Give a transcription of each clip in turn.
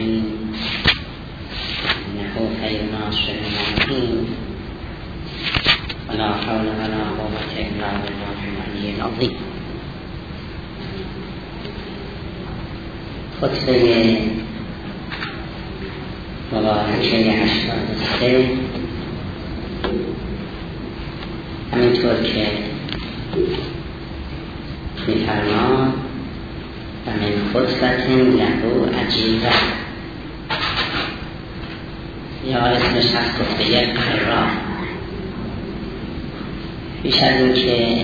نستعين إنه خير ناصر معين ولا حول ولا قوة إلا بالله العلي العظيم. خطبه مبارکه 83 همینطور که می‌فرماد و من خطبت له عجیبه، یا اسمش از خطبه قرار. پیش از این که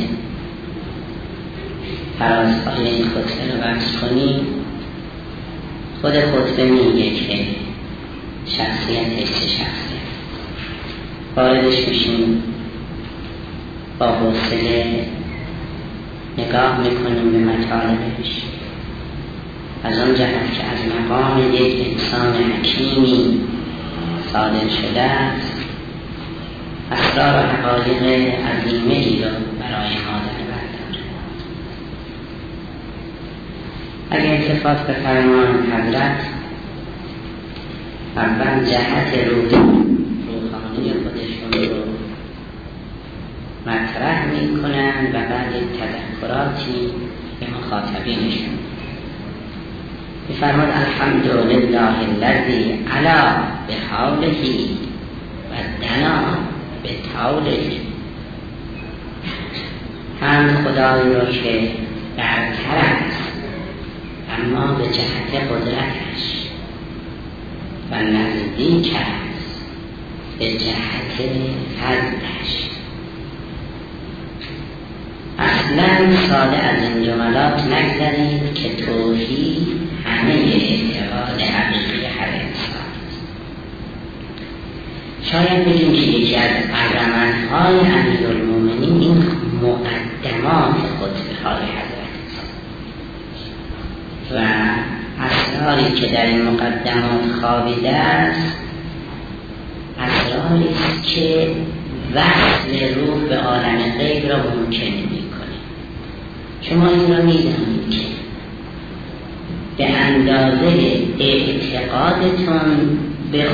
فرازهای این خطبه رو بحث کنیم، خود خطبه میگه که شخصیتش چه شخصیت، واردش میشیم، با حوصله نگاه میکنیم به مطالبش، از اون جهت که از مقام یک انسان حکیمی صادر شده است، اسرار و حقایق عظیمه ای رو برای ما در بر دارد. اگر التفات به فرمان حضرت، اول جهت روحانی خودشون رو مطرح میکنن و بعد تذکراتی به مخاطبینشون میفرماد الحمدلله الذی علا بحوله و دنا به طوله. هم خدایی رو که برتر است اما به جهت قدرتش و نزدیک است به جهت فضلش. اصلا ساده از این جملات نگذارید که توحید همه اعتقاد حقیقی هر انسان است. شاید بگیم که یکی از عظمت‌های امیرالمومنین این مقدمات خطبه های حضرت است و اسراری که در این مقدمات خوابیده است اسراری است که وصل روح به عالم غیب را ممکن می‌کنه. شما این را می‌دانید که به اندازه اعتقادتون به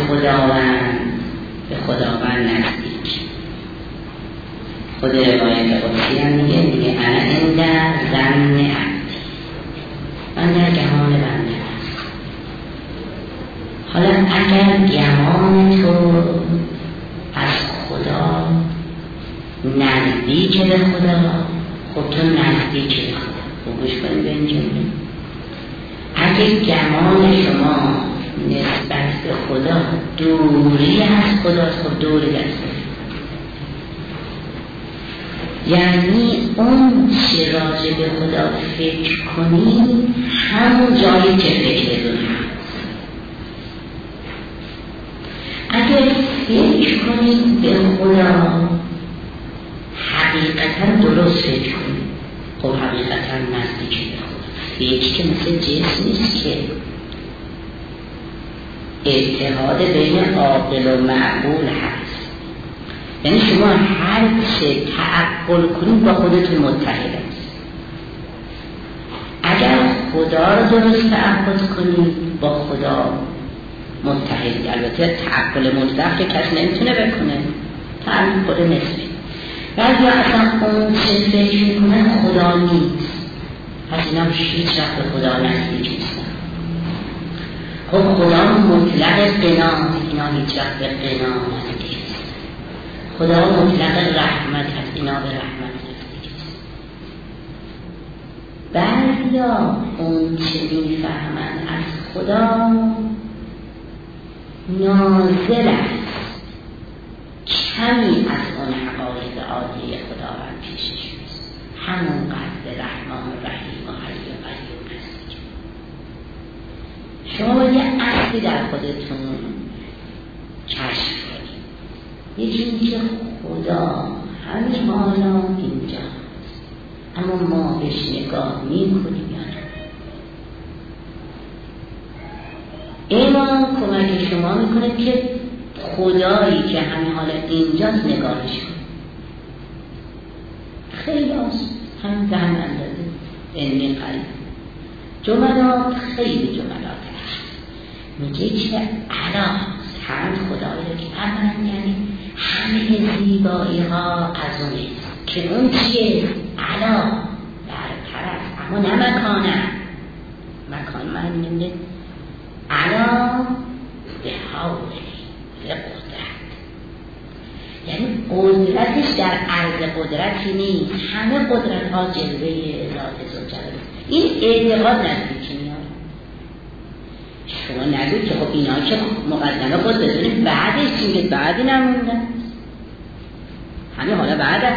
خداوند نزدیک. خود روایت قدسی هم میگه انا عند ظن عبدی، من در گمان بنده است. حالا اگر گمان تو از خدا نزدیک به خدا، خب تو نزدیک به خدا. خب گوش کنید به این جمله. اگر گمان شما نسبت به خدا دوری از خداست، خب دوری دست یعنی اون چه راجع به خدا فکر کنی همون جایی که فکرتون هست. اگر فکر کنید به خدا حقیقتا درست فکر کنید، خب حقیقتا نزدیک به خدا. فکر که مثل جنس نیست که اتحاد بین عاقل و معقول هست. یعنی شما هر چه تعقل کنید با خودتون متحد است. اگر خدا رو درست تعقل کنید با خدا متحد. البته تعقل مطلق که کسی نمیتونه بکنه، تعقل نسبی. بعضی اصلا اون چه فکر میکنه خدا نیست، پس اینا هیچ وقت به خدا نزدیک نیستن. خب خدا مطلق قنا، اینا هیچ وقت به قنا نزدیک نیستن. خدا مطلق رحمت هست، اینا به رحمت نزدیک نیستن. بعضیا اون چه میفهمن از خدا نازل است، کمی از اون حقایق عادی خداوند پیشش نیست. همون قدر رحمان و رحیم و حی و قیوم هست. شما یه اصلی در خودتون کشف کنید، یکی این که خدا همین حالا اینجا هست، اما ما بهش نگاه میکنیم یا نه. ایمان کمک شما میکنه که خدایی که همین حالا اینجاست نگاهش کنید. خیلی آسان، هم به هم اندازه علمی قریب. جملات خیلی جملات هست. میگه که علا هم خدایی رو که فرمانند یعنی همه زیبایی ها از اونه که اون چیه؟ علا برتر است اما نه مکان من میگه علا به حوله به قدرت، یعنی قدرتش در عرض قدرتی نیست، همه قدرت ها جلوه ذات زوجلاله. این اعتقاد نزدیکی میاد. شما نگوید که خب اینا که مقدمه خود بزنید بعدش چی میگه؟ بعدی نموندن همین حالا بعده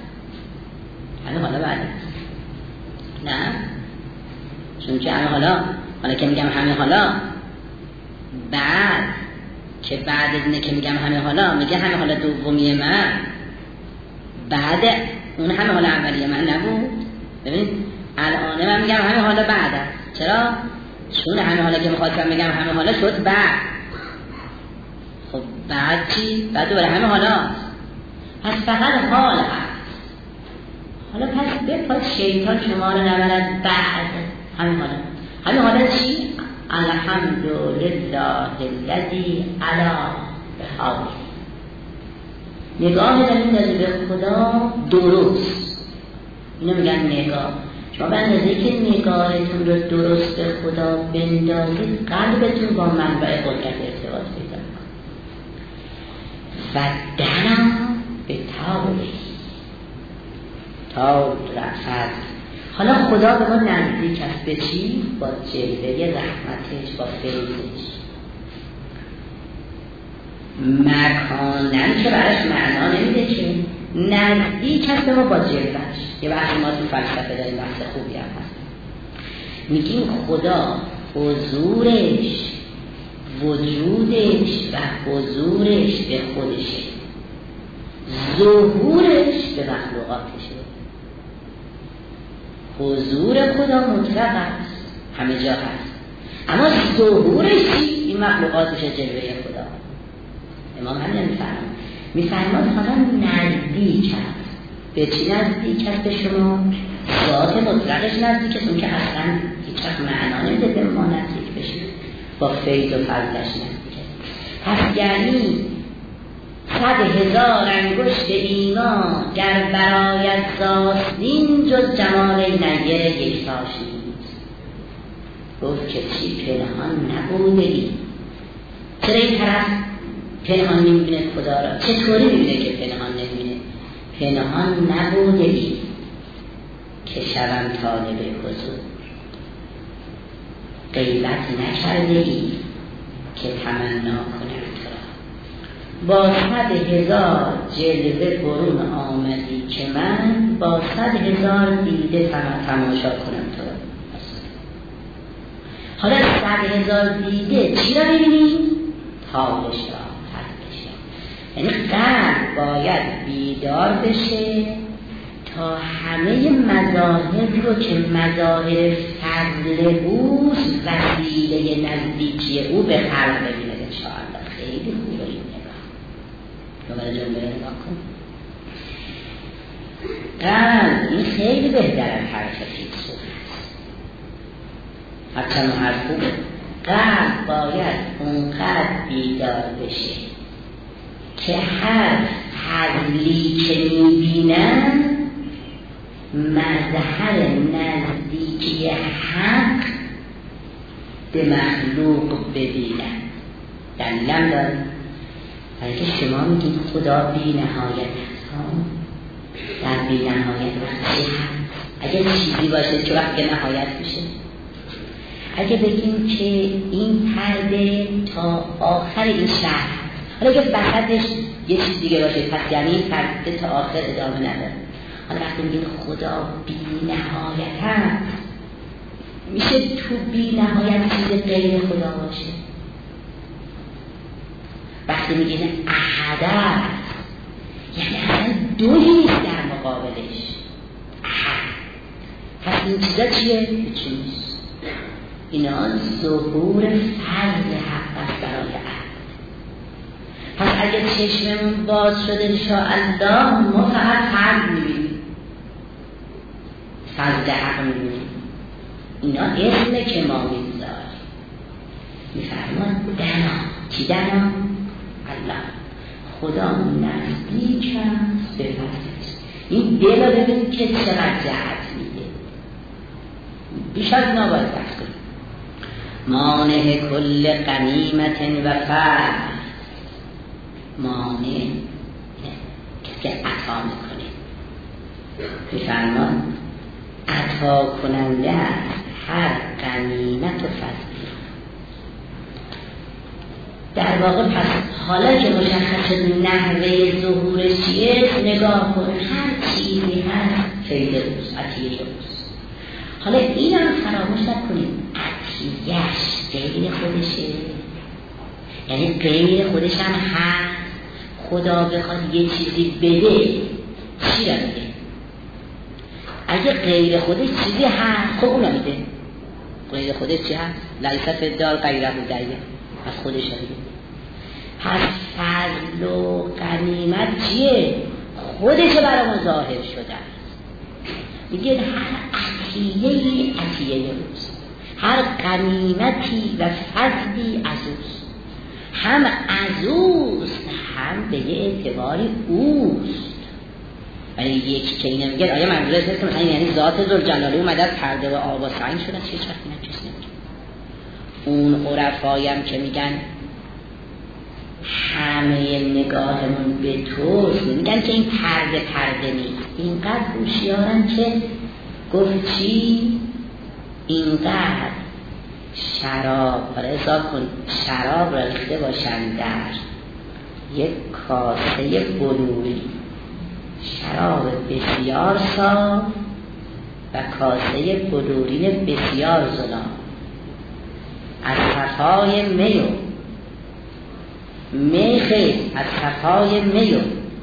نه، چون که همین حالا که میگم همین حالا بعد که بعد از اینه که میگم همین حالا میگه همین حالا دومی من بعد اون همین حالا اولیه من نبود. ببینید الان من میگم همین حالا بعد است. چرا؟ چون همین حالا که میخواستم میگم همین حالا شد بعد. خب بعد چی؟ بعد دوباره همین حالا پس فقط حال هست. حالا پس بپاس شیطان شما رو نبرد بعد همین حالا چی؟ الحمدلله الذی علا بحاله. نگاه داریم به خدا درست، اینو میگن نگاه. شما به اندازه که نگاهتون رو درست به خدا بندازید قلبتون با منبع قدرت ارتباط پیدا کنه. و دنا به تا رفت. حالا خدا به ما نزدیک است به چی؟ با جلوه رحمتش، با فیضش. مکانن که براش معنا نمیده که نزدیک است به ما با جلوهش. یه وقتی ما تو فلسفه داریم بحث خوبی هم هست، میگیم خدا حضورش، وجودش و حضورش به خودشه، ظهورش به مخلوقاتشه. حضور خدا مطلق است، همه جا هست، اما ظهورش این مخلوقاتش جلوه خدا. امام همین میفرماد حالا نزدیک است. به چی نزدیک است؟ به شما ذات مطلقش نزدیک است، اون که اصلا هیچ وقت معنا نمیده به ما نزدیک بشید، با فیض و فضلش نزدیک است. پس یعنی 100,000 انگشت ایمان گر برایت زاستین جز جمال نیر یک تاش نیست. گفت که چی پنهان نبودگی. چرا این طرف پنهان نمیبینه خدا را؟ چطوری میبینه که پنهان نمیبینه؟ پنهان نبودگی که شوم طالب حضور، غیبت نکردگی که تمنا کنم تو را. با 100,000 جلوه برون آمدی که من با 100,000 دیده تماشا کنم تو را. حالا 100,000 دیده چی را ببینیم؟ تابش را، حدش را. یعنی قلب باید بیدار بشه تا همه مظاهر رو که مظاهر فضل اوست وسیله نزدیکی او به خلق ببینه. انشاءالله خیلی خوبه این نگاه. دوباره جمله نگاه کن. قلب این خیلی بهتر از حرف فیلسوف است، هرچند حرف خوبه. قلب باید اونقدر بیدار بشه که هر فضلی که میبینن مظهر نزدیکی حق به مخلوق ببینن. دلیلم داره، برای که شما میگید خدا بی نهایت هست. در بی نهایت وقتی هست اگه چیزی باشه که وقت نهایت میشه، اگه بگیم که این پرده تا آخر این شهر، حالا اگه وسطش یه چیز دیگه باشه پس یعنی این پرده تا آخر ادامه نداره. حالا وقتی میگیم خدا بی نهایت هست، میشه تو بی نهایت چیز غیر خدا باشه؟ وقتی میگیم احد است یعنی اصلا دویی نیست در مقابلش. احد پس این چیزا چیه؟ هیچی نیست. اینا ظهور فرد حق است برای احد. پس اگه چشممون باز شده انشاءالله ما فقط فرد میبینیم، فرد حق میبینیم. اینا اسمه که ما میگذاریم. میفرمان دنا. چی دنا؟ الله. خدا نزدیک است به فضلش. این دل رو ببین که چقدر جهت میده، بیش از نباید بحث کنیم. مانع کل غنیمت و فضل، مانع کسی که عطا میکنه، میفرمان عطا کننده است هر غنیمت و فضل. در واقع پس حالا که مشخص نحوه ظهورش چیه، نگاه کن هر چیزی هست فیض اوست، عطیه اوست. حالا این هم فراموش نکنیم عطیهش غیر خودشه، یعنی غیر خودش هم هست. خدا بخواد یه چیزی بده چی را میده؟ اگه غیر خودش چیزی هست خب اون میده. غیر خودش چی هست؟ لیس فی الدار غیره دریا، از خودش میده. پس فضل و غنیمت چیه؟ خودش برامون ظاهر شده است. میگه هر عطیه‌ای عطیه اوست، هر غنیمتی و فضلی از اوست. هم از اوست هم به یه اعتباری اوست. ولی یکی که اینه میگه آیا منظور است که مثلا یعنی ذات ذوالجلاله اومده از پرده و آب و سنگ شده؟ چه چرا اینا کسی نمیگه. اون عرفایم که میگن همه نگاهمون به توست، میگن که این پرده نیست. اینقدر هوشیارن که گفت چی؟ اینقدر شراب رضا کن، شراب را ریخته باشن در یک کاسه بلوری، شراب بسیار صاف و کاسه بلورین بسیار زلال، از صفای میخه از صفای میو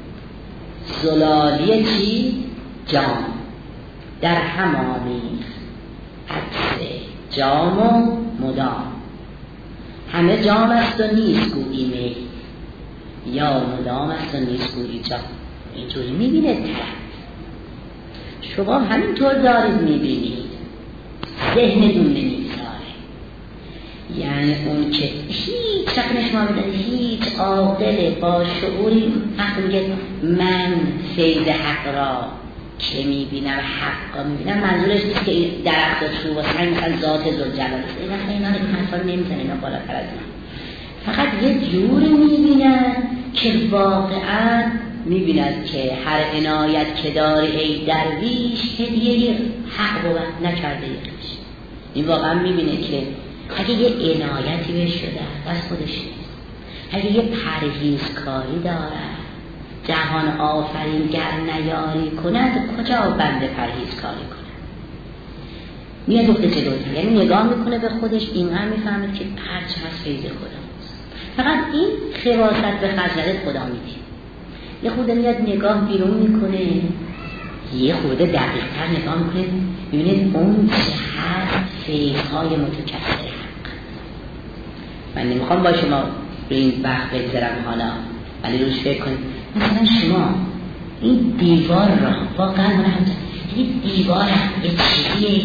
زلالی چی؟ جام در هم آمیخت عکس جام و مدام. همه جام است و نیست گویی می، یا مدام است و نیست گویی جام. اینطوری میبینه طرف. شما همینطور دارید میبینید، ذهنتون نمیگذاره. یعنی اون که هیچ رقمش ما بدن، هیچ عاقل با شعوری حق میگه من فیض حق را که میبینم حق میبینم، منظورش نیست که درخت چوب و سنگ مثلا ذات ذوالجلال است. اینا حرفا نمیزنه، اینا بالاتر از اینا. فقط یه جوری میبینن که واقعا میبیند که هر عنایت که داری ای درویش هدیه حق بود نکرده یکیش. این واقعا میبینه که اگه یه عنایتی بهش شده از خودش نیست، اگه یه پرهیزکاری داره جهان آفرینگر نیاری کند، کجا بنده پرهیزکاری کنه؟ میاد دفته جلوتر، یعنی نگاه میکنه به خودش، این هم میفهمه که هرچه هست فیض خدا هست. فقط این خواست به خجلت خدا میدی. یه خورده میاد نگاه بیرون میکنه، یه خورده دقیق‌تر نگاه میکنه، میبینید اون چه هست فیض‌های متکثر حق. من نمیخوام با شما رو این بحث بگذارم حالا، ولی روش فکر کنید. مثلا شما این دیوار را واقعا این دیوار یه چیزیه.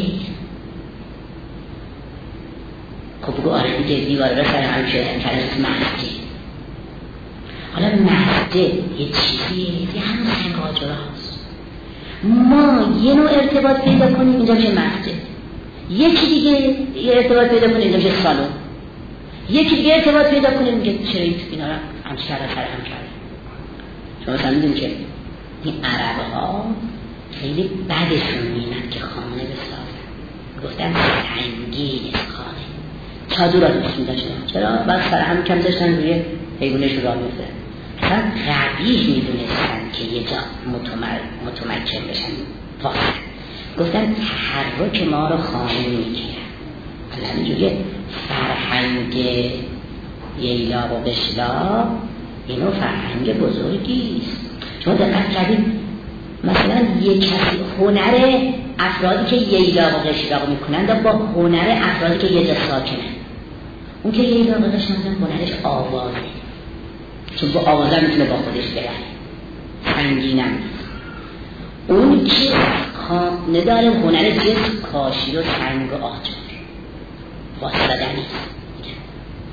خب بگو آره دیگه دیوار را سر هم شده کلمت مسجد. حالا مسجد یه چیزیه، یه همون سنگ آجر هست. ما یه نوع ارتباط پیدا کنیم اینجا میشه مسجد، یکی دیگه یه ارتباط پیدا کنیم اینجا میشه سالن، یکی دیگه ارتباط پیدا کنیم میگه چرا اینا را همچه سر هم کرده. شما مثلا میدونی که این عرب ها خیلی بدشون میمد که خانه بسازن، گفتن سنگین خانه چادر را دوست میداشتن. چرا؟ بعد سر هم کم داشتن روی حیوانش را میفتن. اصلا قبیح میدونستن که یه جا متمکن بشن. فاصل گفتن تحرک ما رو خانه میگیرن. حالا اینجوری فرهنگ ییلا و بشلا اینو فرهنگ بزرگیست. شما دقت کردید مثلا یک کسی هنر افرادی که ییلا و قشلاق میکنن با هنر افرادی که یه جا ساکنن. اون که ییلا و قشلاق هنرش آوازه، چون با آوازه میتونه با خودش بره، سنگینم نیست. اون که نداره هنر جز کاشی و سنگ و آجر واسدنی.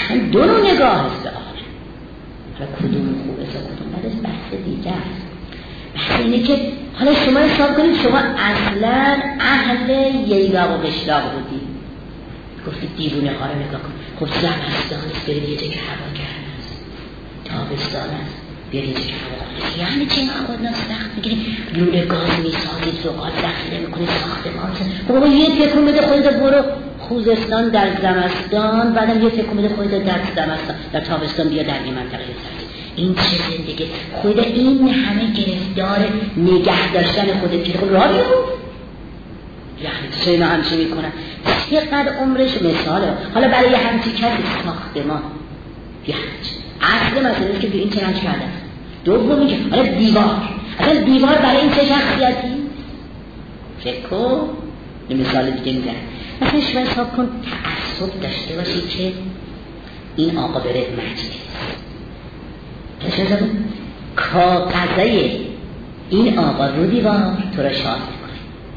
اصلا دو نوع نگاه است به عالم. حالا کدوم خوبه تا کدوم بده بحث دیگه است. بحث اینه که حالا شما حساب کنید شما اصلا اهل ییلاق و قشلاق بودید، گفتید دیوونه ها رو نگاه کن. خب زمستان است برید یه جا که هوا گرم است، تابستان است برید یه جا که هوا است. یعنی چه خودنا سخت میگیرید، لوله گاز میسازید، زغال ذخیره میکنید، ساختمان. خب یه تکون بده خودت برو خوزستان در زمستان، بعدم یه تکون بده خودت در زمستان، در تابستان بیا در این منطقه سرد. این چه زندگی؟ خود این همه گرفتار نگه داشتن خودت که خود راه بیرون یعنی چه اینا همچه میکنن چقدر عمرش مثاله. حالا برای همچی کسی ساختمان یعنی اصل مسئله که این چنانچ کرده است. دومی که حالا دیوار، اصلا دیوار برای این چه شخصیتی؟ فکر کن مثال دیگه میزنه. مثلا شما حساب کن تعصب داشته باشید که این آقا بره مجلس، کاغذه این آقا رو دیوار تو را شاد میکنه،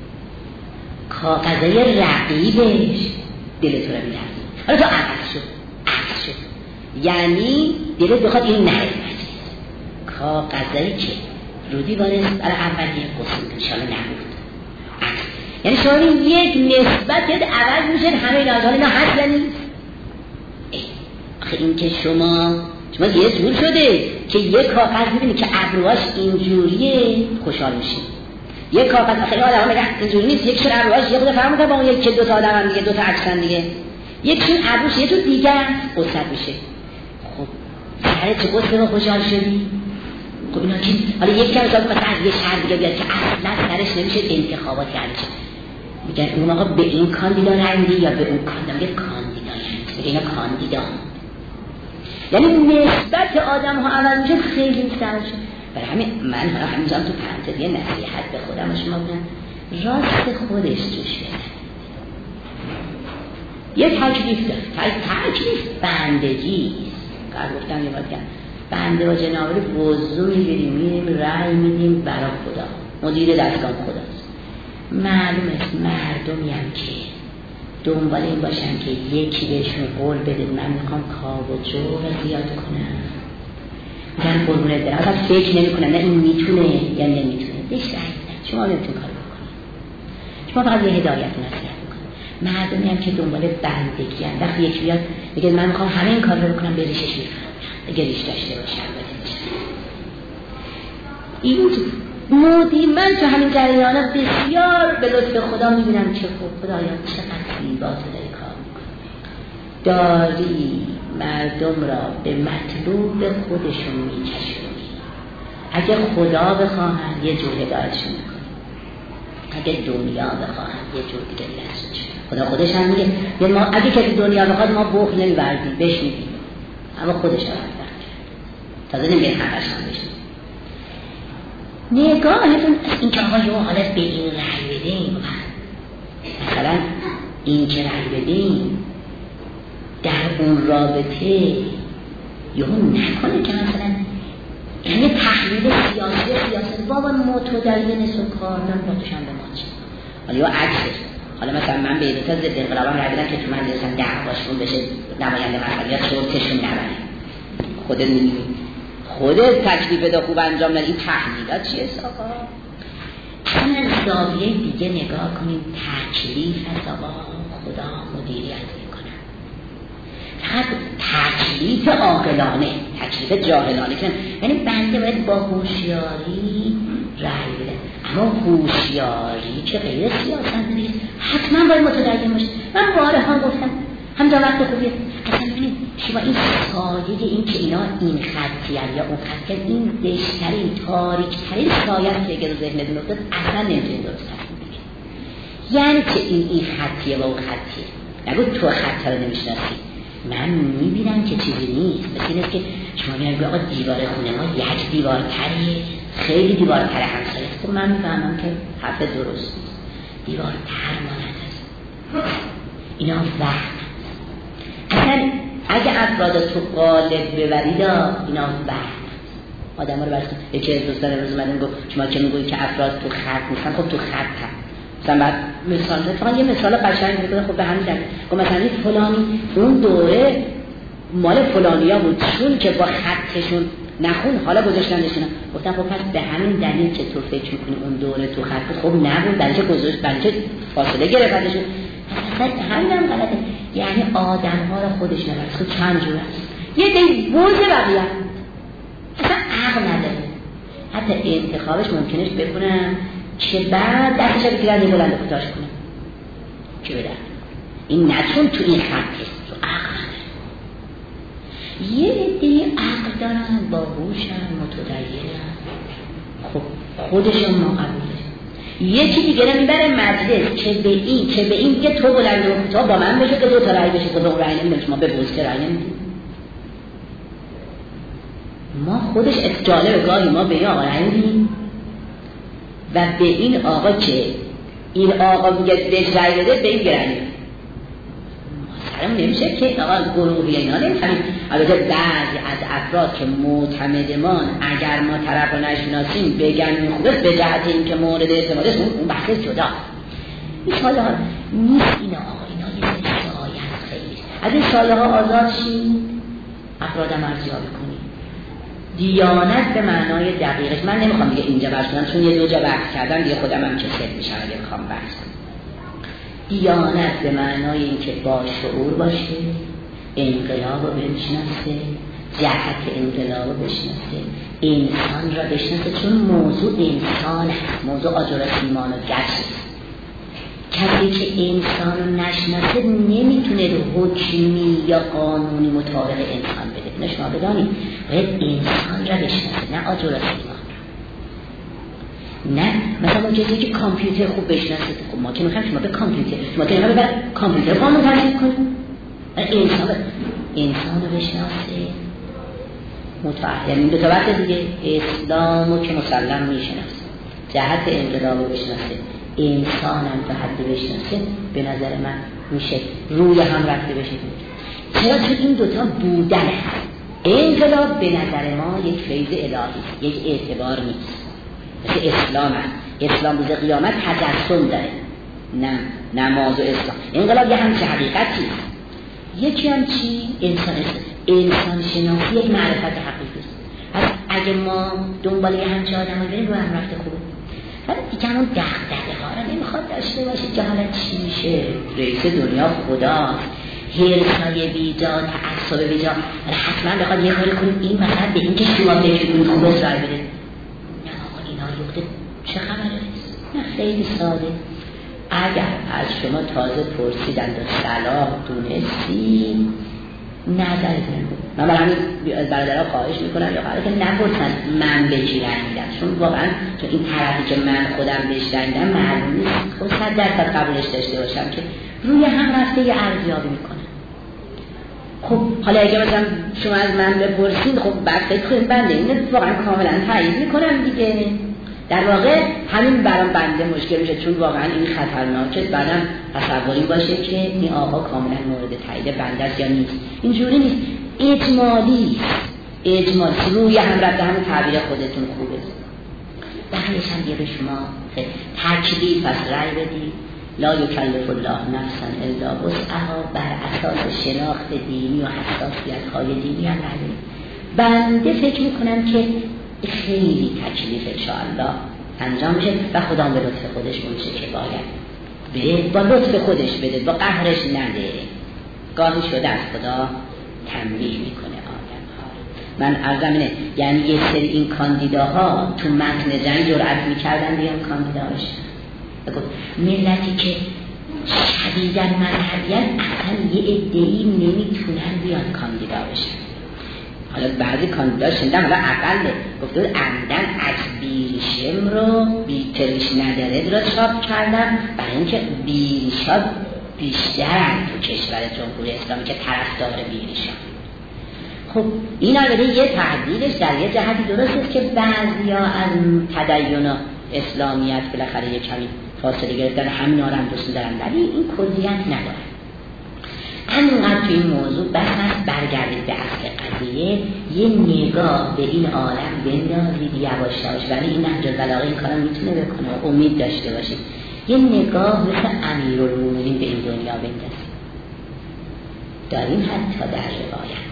کاغذه رقیبش دل تو را میلرزه. حالا تو عکس شد یعنی دلت بخواد این نره مجلس، کاغذه که رو دیوار است برای اولیه قسم انشاءالله نبود. یعنی شما این یک نسبت عوض میشه همه نازال اینا هست یا نیست؟ آخه این که شما یه جور شده که یک کاغذ میبینی که ابروهاش اینجوریه خوشحال میشی، یک کاغذ آخه آدم ها میگن اینجوری نیست، یکشون ابروهاش یه خود فرمونده با اون یک که دو تا آدم هم دیگه، دو تا عکسن دیگه، یکشون ابروش یه جور دیگه قصد میشه. خب سره چه قصد رو خوشحال شدی؟ خب اینا که حالا یک کم مثلا از یه شهر دیگه بیاد که اصلا سرش نمیشه انتخابات یعنی چه میگن اون آقا به این کاندیدا رای میدی یا به اون کاندیدا؟ میگه کاندیدا یعنی اینا کاندیدا، یعنی نسبت آدم ها عوض میشه خیلی سرشه. برای همین من همینجا تو پرانتز یه نصیحت به خودم و شما بودم راست خودش توش بزن. یه تکلیف داره، تکلیف بندگی است. قرار گفتم یه باید کن بنده و جنابالی وضو میگیریم میریم رای میدیم برای خدا، مدیر دستگاه خداست. معلوم است مردمی هم که دنبال این باشن که یکی بهشون قول بده من میخوام کاب و جو رو زیاد کنم، میگن قربونت برم، اصلا فکر نمی کنم نه این میتونه یا نمیتونه، بهش رای میدن. شما نمیتون کار بکنید، شما فقط یه هدایت نصیحت میکنید. مردمی هم که دنبال بندگی هم وقتی یکی بیاد میگه من میخوام همه این کار رو بکنم به ریشش میفهمم اگه ریش داشته باشم این مودی من تو همین جریانه بسیار به لطف خدا میبینم که خدایا چقدر زیبا تو داری کار میکنی، داری مردم را به مطلوب خودشون میکشونی. اگه خدا بخواهن یه جور هدایتشون میکنی، اگه دنیا بخواهن یه جور دیگه دستشون. خدا خودش هم میگه ما اگه که دنیا بخواد ما بخل نمیبردیم بهش میدیم، اما خودش هم تازه نمیگه همش هم بشیم. نگاهتون این که آقا یه حالت به این رأی بدیم، مثلا این که رأی بدیم در اون رابطه یه نکنه که مثلا یعنی تحلیل سیاسی بابا موتو در یه نصف کار نمیداشم به ما چه حالا یا عکسش. حالا مثلا من به ایدتا ضد انقلابم رأی بدم که تو من دیستم دعواشون بشه نماینده مرحلی یا شورتشون نبره. خودت میدونی خودت تکلیف بده خوب انجام ندی. این تحلیلات چیه آقا؟ اصلا از زاویه دیگه نگاه کنیم. تکلیف از آقا خدا مدیریت میکنه. فقط تکلیف عاقلانه، تکلیف جاهلانه که یعنی بنده باید با هوشیاری رأی بده، اما هوشیاری که غیر سیاست نیست. حتما باید متدین باشه. من بارها گفتم همجا وقت خوبیه اصلا ببینید شما این سایه این که اینا این خطیه یا اون خطیه این دشترین تاریکترین سایه که رو ذهنتون افتاد اصلا نمیتونید درست تصمیم بگیرید. یعنی که این خطیه و اون خطیه نگو تو خطه رو نمیشناسی. من میبینم که چیزی نیست. مثل اینست که شما میگه آقا دیوار خونه ما یک دیوار تریه، خیلی دیوار تر همسایه است. من میفهمم که حرف درست نیست. دیوار تر مانند است. اینا وهم. اصلا اگه افراد تو قالب ببرید اینا وهم. آدم ها رو برسید. یکی از دوستان روز اومدن گفت شما که میگویی که افراد تو خط نیستن، خب تو خط هم مثلا بعد مثال فقط یه مثال قشنگ میگه. خب به همین دلیل گفت مثلا فلانی اون دوره مال فلانیا بود، چون که با خطشون نخون حالا گذاشتنشون. گفتم خب پس به همین دلیل که تو فکر میکنی اون دوره تو خط خوب نبود، برای چه گذاشت، برای چه فاصله گرفتشون؟ اصلا همین هم غلطه. یعنی آدم ها رو خودش نبرد. خب چند جور هست، یه دی بوز بقیه اصلا عقل نداره، حتی انتخابش ممکنه بکنم که بعد دستش رو بگیرن یه بلند کوتاش کنم که بدن این نچون تو این خط هست، تو عقل نداره. یه عده عقل دارن، باهوشن، متدینن، خب خودشون ما قبوله. یکی دیگه رو میبره مجلس که به این که تو بلند و کوتاه با من بشه که دو تا رأی بشه، خود اون رأی نمیدونم، شما به بوز که رأی نمیدونم. ما خودش جالب گاهی ما به این آقا رأی میدیم و به این آقا که این آقا میگه بهش رأی بده به این گرنی سرم نمیشه که آقا گروهی اینا نمیفهمیم. البته بعضی از افراد که معتمدمان اگر ما طرف رو نشناسیم بگن این خوبه به جهت این که مورد اعتماد است، اون بحث جدا. این ساله ها نیست، این آقا اینا یه شایعه خیلی از این ساله ها آزاد شید، افرادم ارزیابی کنید. دیانت به معنای دقیقش، من نمیخوام دیگه اینجا بحث کنم چون یه دو جا بحث کردم دیگه خودم هم کسل میشم اگه بخوام بحث کنم. دیانت به معنای این که با شعور باشه، انقلاب رو بشناسه، جهت انقلاب رو بشناسه، انسان را بشناسه، چون موضوع انسان هست، موضوع آجر ایمان و گشت. کسی که انسان رو نشناسه نمیتونه حکمی یا قانونی مطابق انسان بده. نشما بدانید باید انسان را بشناسه، نه آجر ایمان. نه مثلا کسی که کامپیوتر خوب بشناسه، خب ما که میخوایم شما به کامپیوتر، ما که میخوایم به کامپیوتر قانون ترجیح کنیم. انسان رو بشناسه، متعهد دو تا وقت دیگه اسلام رو که مسلم میشناسه، جهت انقلاب رو بشناسه، انسان هم تا حد بشناسه، به نظر من میشه روی هم رفته بشه. چرا؟ چون این دوتا بودن هست. انقلاب به نظر ما یک فیض الهی، یک اعتبار نیست. مثل اسلام هست. اسلام روز قیامت تجسم داره، نه نماز و اسلام. انقلاب یه همچه حقیقتی، یکی هم چی؟ انسان شناسی یک معرفت حقیقی است. اگه ما دنبال یه همچه آدم ها بریم رو هم رفته خوبه، ولی دیگه همون دغدغه ها رو نمیخواد داشته باشه که حالا چی میشه. رئیس دنیا خدا، هرسای بیجا، تعصب بیجا، حتما بخواد یه کاری کنیم این مثلا به این که شما بهشون خوب اسرائیل بده. نه آقا اینا یخته چه خبره؟ نه خیلی ساده. اگر از شما تازه پرسیدن و صلاح دونستی نظرتون بود، من برای همین برادرها خواهش میکنم یا قراره که نپرسن من به کی رنگ میدم، چون واقعا چون این طرفی که من خودم بهش رنگ میدم معلوم نیست، خب 100% قبولش داشته باشم که روی هم رفته یه ارزیابی میکنه. خب حالا اگه مثلا شما از من بپرسید، خب بعد فکر کنید بنده اینو واقعا کاملا تایید میکنم دیگه. در واقع همین برام بنده مشکل میشه، چون واقعا این خطرناکه. بعدم تصوری باشه که این آقا کاملا مورد تایید بنده است یا نیست. اینجوری نیست، اجمالی روی هم رفته. همین تعبیر خودتون خوبه. بعدش هم یه به شما تکلیف از رأی بدید. لا یکلف الله نفسا الا وسعها، بر اساس شناخت دینی و حساسیت‌های دینی هم رأی بدید. بنده فکر میکنم که خیلی تکلیف انشاءالله انجام میشه و خدا به لطف خودش میشه که باید با لطف خودش بده، با قهرش نده. گاهی شده از خدا تنبیه میکنه آدم ها. من عرضم اینه، یعنی یه سری این کاندیداها تو متن جنگ جرأت میکردن بیان کاندیدا بشن. ملتی که شدیداً مذهبیان اصلا یه عده‌ای نمیتونن بیان کاندیدا بشن. حالا بعضی کاندیدا شدن حالا اقله گفته عمدن از بیریشم رو بیتریش نداره را چاپ کردم برای اینکه بیریشا بیشترن تو کشور جمهوری اسلامی که طرفدار بیریشان. خب این البته یه تعدیلش در یه جهتی درسته که بعضیا از تدین و اسلامیت بالاخره یه کمی فاصله گرفتن، همینا رو هم دوست دارن، ولی این کلیت نداره. همینقدر تو این موضوع بس هست برگردید به اصل قضیه، یه نگاه به این عالم بندازید یواش یواش، ولی این نهج البلاغه این کارا میتونه بکنه، امید داشته باشید. یه نگاه مثل امیرالمومنین به این دنیا بندازید. داریم حتی در روایت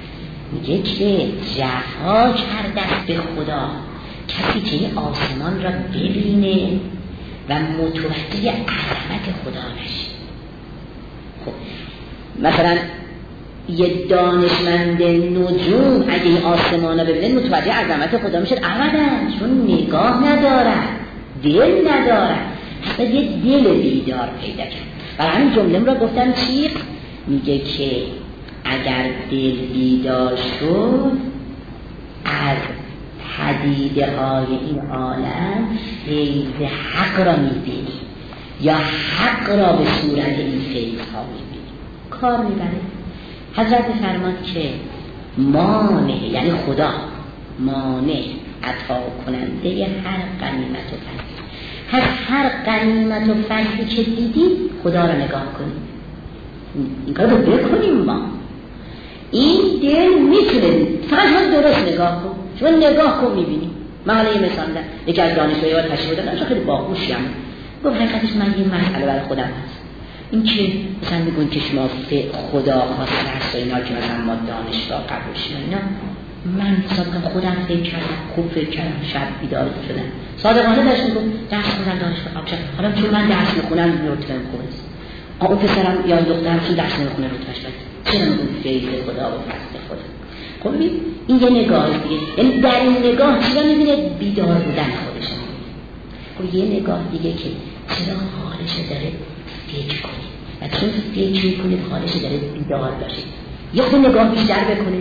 میگه که جفا کرده به خدا کسی که این آسمان را ببینه و متوجه عظمت خدا نشه. خب مثلا یه دانشمند نجوم اگه این آسمان را ببینه متوجه عظمت خدا میشه ابدا، چون نگاه ندارد، دل ندارد، حتی یه دل بیدار پیدا کرد. برای همین جمله را گفتم چی؟ میگه که اگر دل بیدار شد از پدیده های این عالم فیض حق را میبینی یا حق را به صورت این فیض ها میبینی، کار میبره. حضرت فرماد که مانع، یعنی خدا مانع عطا کننده هر غنیمت و فتحی. هر غنیمت و فتحی که دیدی خدا را نگاه کنید، این کار رو بکنیم. ما این دل میتونه فقط هم درست نگاه کن، شما نگاه کن میبینی. من حالا یه مثال میدم، یکی از دانشجویان تشریح دادم، چون خیلی باهوشیم، گفت حقیقتش من یه مسئله برای خودم هست، این که مثلا میگن که شما خدا خواسته هست و اینا که مثلا ما دانشگاه قبول شدیم اینا، من صادقا خودم فکر کردم، خوب فکر کردم، شب بیدار شدم، صادقانه داشت میگم درس خوندم دانشگاه قبول شدم، حالا چون من درس میخونم رتبه‌ام خوبه، اون پسرم یا دخترم چون درس نمیخونه رتبهش بده، چرا میگم فیض خدا و فضل خدا. خب این یه نگاه دیگه، یعنی در این نگاه چرا میبینه بیدار بودن خودش. خب یه نگاه دیگه که چرا حالش داره فکر کنه و چون فکر میکنه حالش داره بیدار باشه، یه خود نگاه بیشتر بکنه.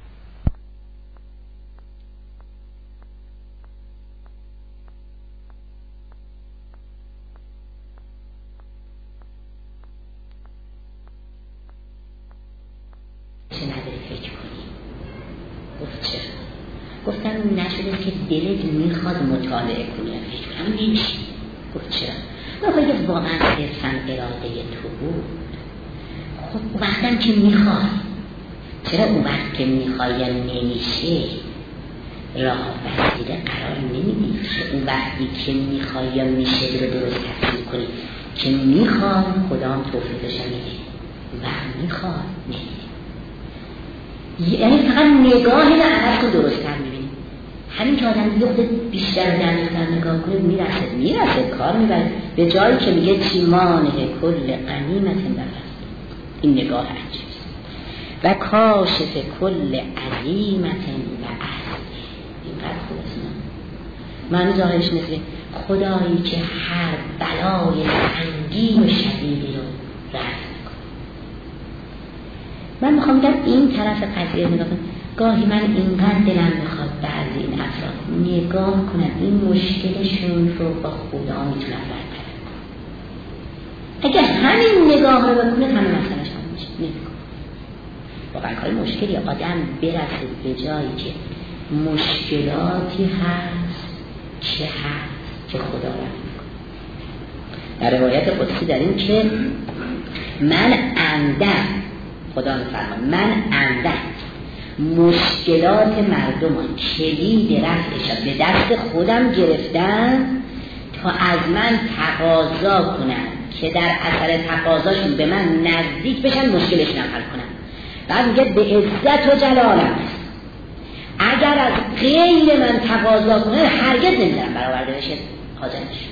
چه نداره فکر کنی؟ گفت چرا؟ گفتم نشده که دلت میخواد مطالعه کنی و فکر کنی، نمیشه. گفت چرا؟ گفت اگه واقعا صرفاً اراده تو بود، خب اون وقتم که میخواد، چرا اون وقت که میخوایم نمیشه راه وسیله قرار نمیدی؟ اون وقتی که میخوایم میشه رو درست تصویر کنی که میخواد خدا هم توفیقش میده و میخواد نمیده. یعنی فقط نگاه این عوض کن درست‌تر می‌بینی. همین که آدم یه خود بیشتر دقیق‌تر نگاه کنه میرسه کار میبره به جایی که میگه چیمانه کل غنیمت بفرست. این نگاه عجیبه و کاشف کل عظیمت و اهل. اینقدر خوب است. معنی ظاهرش مثل خدایی که هر بلای سنگین و شدیدی رو رفع. من میخوام در این طرف قضیه نگاه کنم. گاهی من اینقدر دلم میخواد بعضی این افراد نگاه کنم این مشکلشون رو با خدا میتونم برطرف کنم. اگر همین نگاه رو بکنه همه مسئله‌اش حل میشه. نمیکنه. واقعا کار مشکلی آدم برسه به جایی که مشکلاتی هست که خدا رفع میکنه. در روایت قدسی در این که من عمدن خدا می‌فرماید من عمدن مشکلات مردمان کلید رفعش به دست خودم گرفتم تا از من تقاضا کنم که در اثر تقاضاشون به من نزدیک بشن مشکلشون حل کنم. بعد میگه به عزت و جلالم اگر از غیر من تقاضا کنه هرگز نمیذارم برآورده بشه حاضر نشه.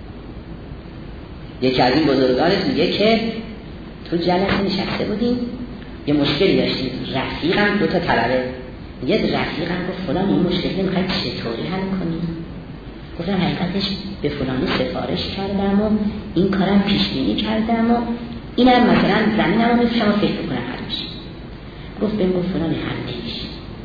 یکی از این بزرگانش میگه که تو جلسه نشسته بودیم یه مشکلی داشتیم، رفیقم دو تا طلبه، یه رفیقم گفت فلان این مشکلی میخوای چطوری حل کنی؟ گفتم حقیقتش به فلانی سفارش کردم و این کارم پیش بینی کردم و اینم مثلا زمینم رو شما فکر بکنم حل میشه. گفت بهم گفت فلانی حل نمیشه.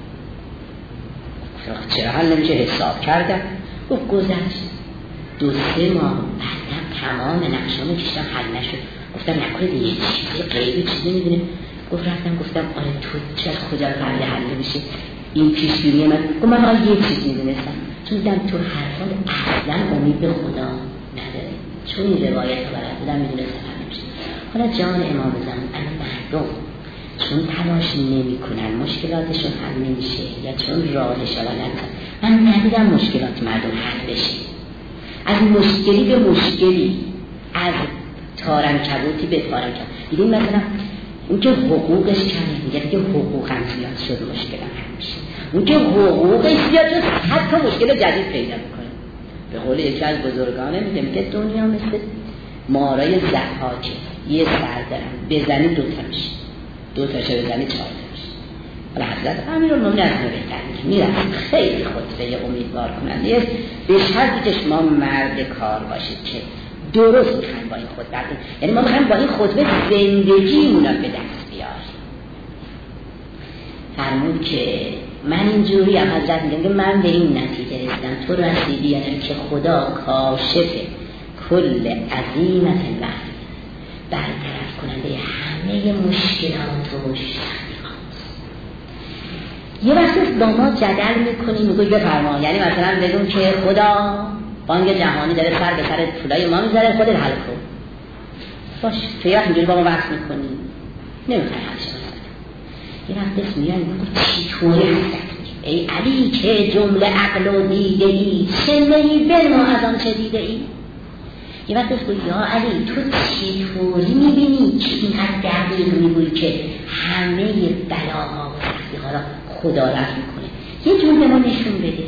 گفتم چرا حل نمیشه؟ حساب کردم. گفت گذشت 2-3 ماه بعدم تمام نقشه‌مو کشیدم حل نشد. گفتم نکنه دیگه چیزی غیبی چیزی می‌بینه. گفتم آره تو چه کجا قبل حل میشه این پیشبینی من. گفت من حالا یه چیزی می‌دونستم چون دیدم تو حرفات اصلا امید به خدا نداره، چون این روایت رو برات بودم می‌دونستم حل نمیشه. حالا جان امام زمان مردم چون تلاش نمی‌کنن مشکلاتشون حل نمیشه یا چون راهش رو ندارن، من ندیدم مشکلات مردم حل بشه. از مشکلی به مشکلی، از تارنکبوتی به تارنکبوت. دیدیم مثلا اون که حقوقش کمه میگه که حقوقم زیاد شد مشکلم همیشه. اون که حقوقش زیاد شد حتی مشکل جدید پیدا میکنه. به قول یکی از بزرگانه میگه دنیا مثل مارای ضحاکه، یه سر دارم بزنی دوتا میشه، دوتاشه بزنی 4 میشه. حالا حضرت امیرالمومنین از ما بهتر میرسیم خیلی خطبه امیدوار کننده است، به شرطی که شما مرد کار باشید که درست میخوایم با این خطبه، یعنی ما میخوایم با این خطبه زندگیمون رو به دست بیاریم. فرمود که من اینجوری هم حضرت میگم که من به این نتیجه رسیدم، تو رسیدی یعنی که خدا کاشف کل عظیمت وحی، برطرف کننده همه مشکلات و شرایط. یه وقت با ما جدل میکنیم میگوی بفرما، یعنی مثلا بگم که خدا بانک جهانی داره سر به سر پولای ما میذاره، خودت حل کن. باش تو یه وقت اینجوری با ما بحث میکنی نمیخوای حلش کنی. یه وقت بس میان میگو چطوری هستن ای علی که جمله عقل و دیده ای شنهی به ما از آن چه دیده ای. یه وقت بس یا علی تو چطوری میبینی که اینقدر دقیق میگویی که همه بلاها و سختی‌ها را خدا رفع میکنه، یه جور به ما نشون بده.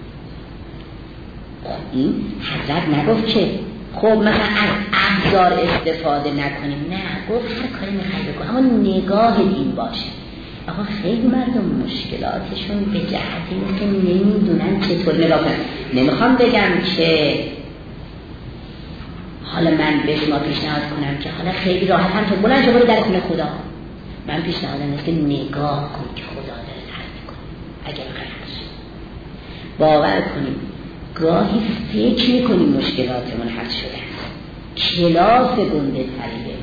این حضرت نگفت که خب مثلا از ابزار استفاده نکنیم، نه گفت هر کاری میخوای بکن اما نگاه این باشه. آقا خیلی مردم مشکلاتشون به جهت اینه که نمیدونن چطور نگاه کنن. نمیخوام بگم که حالا من به شما پیشنهاد کنم که حالا خیلی راحت هم تو بلند شو برو در خونه خدا. من پیشنهادم است که نگاه کن که خدا داره حل میکنه. اگر غلط باور کنیم گاهی فکر میکنیم مشکلاتمون حل شده است، کلاف گنده تریه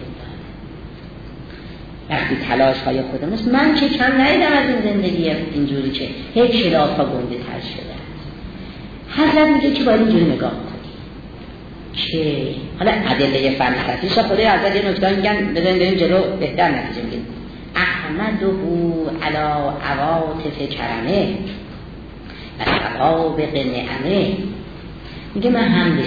وقتی تلاش های خودم است. من که کم ندیدم از این زندگی اینجوری که هیچ کلاف ها گنده تر شده است. حضرت میگه که باید اینجوری نگاه کنی که حالا ادله فلسفی شا خدای حضرت یه نکته میگن بزنیم بریم جلو بهتر نتیجه میگیم. احمده علی عواطف کرمه و سوابق نعمه. میگه من حمدش